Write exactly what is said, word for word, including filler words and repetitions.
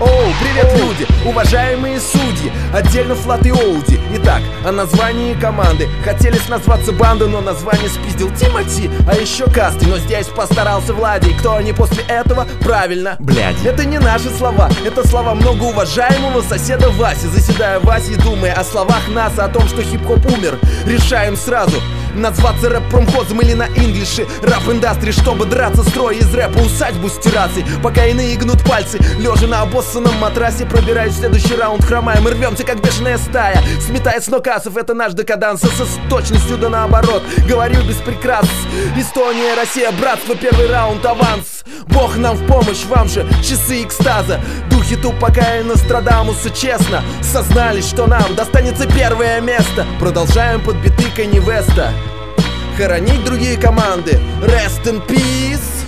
Оу, привет, люди, уважаемые судьи, отдельно Флат и Оуди. Итак, о названии команды. Хотели назваться банда, но название спиздил Тимати, а еще Касты. Но здесь постарался Влади. Кто они после этого? Правильно, блядь. Это не наши слова, это слова многоуважаемого соседа Васи. Заседая Васи, думая о словах нас, о том, что хип-хоп умер, решаем сразу назваться рэп-промхозом или на инглише рэп-индастри, чтобы драться, строя из рэпа усадьбу с террасой. Пока иные гнут пальцы, лежа на обоссанном матрасе, пробираюсь в следующий раунд, хромаем и рвемся, как бешеная стая, сметая с ног асов. Это наш декаданс, с точностью да наоборот. Говорю без прикрас. Эстония, Россия, братство, первый раунд, аванс. Бог нам в помощь, вам же часы экстаза. Духи Тупака и Нострадамуса честно сознались, что нам достанется первое место. Продолжаем под биты Канье Веста хоронить другие команды. Rest in peace.